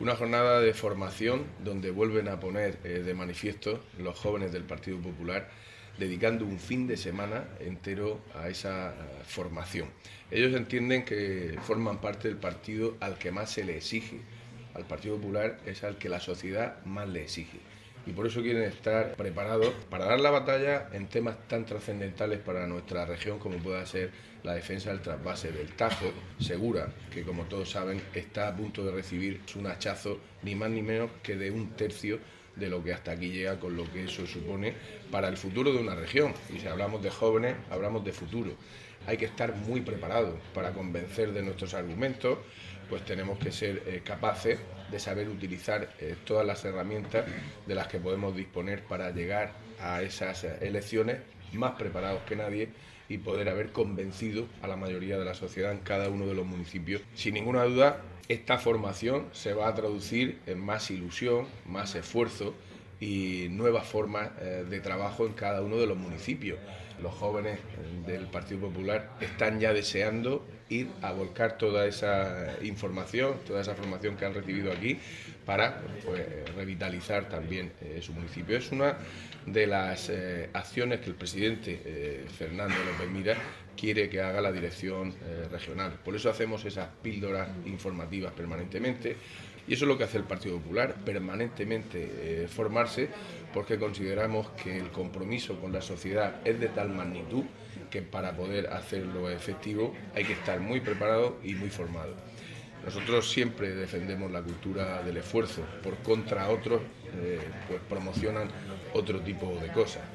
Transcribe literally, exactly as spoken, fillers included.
Una jornada de formación donde vuelven a poner eh, de manifiesto los jóvenes del Partido Popular dedicando un fin de semana entero a esa uh, formación. Ellos entienden que forman parte del partido al que más se le exige. Al Partido Popular es al que la sociedad más le exige. Y por eso quieren estar preparados para dar la batalla en temas tan trascendentales para nuestra región como pueda ser la defensa del trasvase del Tajo Segura, que como todos saben está a punto de recibir un hachazo ni más ni menos que de un tercio de lo que hasta aquí llega, con lo que eso supone para el futuro de una región. Y si hablamos de jóvenes, hablamos de futuro. Hay que estar muy preparados para convencer de nuestros argumentos, pues tenemos que ser eh, capaces de saber utilizar eh, todas las herramientas de las que podemos disponer para llegar a esas eh, elecciones más preparados que nadie y poder haber convencido a la mayoría de la sociedad en cada uno de los municipios. Sin ninguna duda, esta formación se va a traducir en más ilusión, más esfuerzo y nuevas formas eh, de trabajo en cada uno de los municipios. Los jóvenes del Partido Popular están ya deseando ir a volcar toda esa información, toda esa formación que han recibido aquí para pues, revitalizar también eh, su municipio. Es una de las eh, acciones que el presidente eh, Fernando López Miras quiere que haga la dirección eh, regional. Por eso hacemos esas píldoras informativas permanentemente. Y eso es lo que hace el Partido Popular, permanentemente eh, formarse, porque consideramos que el compromiso con la sociedad es de tal magnitud que para poder hacerlo efectivo hay que estar muy preparado y muy formado. Nosotros siempre defendemos la cultura del esfuerzo, por contra otros eh, pues promocionan otro tipo de cosas.